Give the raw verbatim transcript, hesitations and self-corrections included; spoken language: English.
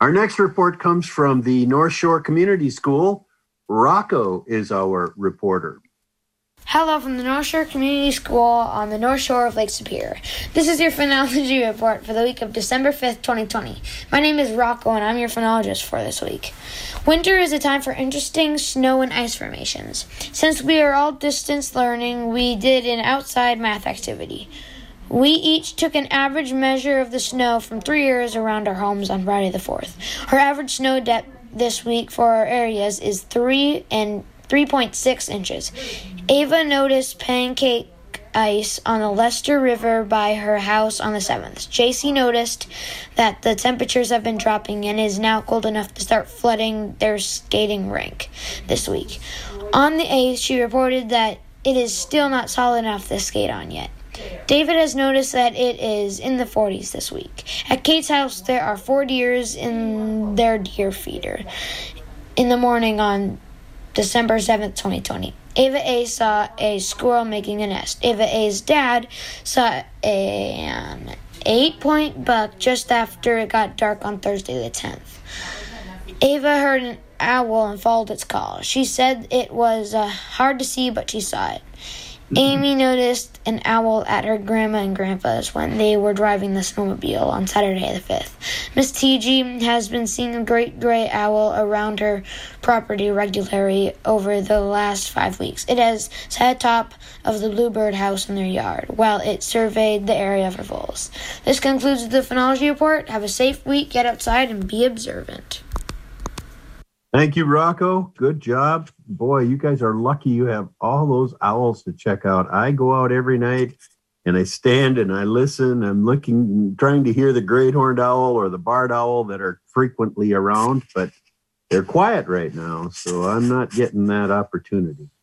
Our next report comes from the North Shore Community School. Rocco is our reporter. Hello from the North Shore Community School on the North Shore of Lake Superior. This is your phenology report for the week of December fifth, twenty twenty. My name is Rocco, and I'm your phenologist for this week. Winter is a time for interesting snow and ice formations. Since we are all distance learning, we did an outside math activity. We each took an average measure of the snow from three areas around our homes on Friday the fourth. Our average snow depth this week for our areas is three and three point six inches. Ava noticed pancake ice on the Lester River by her house on the seventh. J C noticed that the temperatures have been dropping and is now cold enough to start flooding their skating rink this week. On the eighth, she reported that it is still not solid enough to skate on yet. David has noticed that it is in the forties this week. At Kate's house, there are four deers in their deer feeder in the morning on December seventh, twenty twenty. Ava A. saw a squirrel making a nest. Ava A.'s dad saw an eight-point buck just after it got dark on Thursday the tenth. Ava heard an owl and followed its call. She said it was uh, hard to see, but she saw it. Amy noticed an owl at her grandma and grandpa's when they were driving the snowmobile on Saturday the fifth. Miss T G has been seeing a great gray owl around her property regularly over the last five weeks. It has sat atop of the Bluebird house in their yard while it surveyed the area for voles. This concludes the phenology report. Have a safe week, get outside, and be observant. Thank you, Rocco. Good job. Boy, you guys are lucky you have all those owls to check out. I go out every night and I stand and I listen. I'm looking, trying to hear the great horned owl or the barred owl that are frequently around, but they're quiet right now, so I'm not getting that opportunity.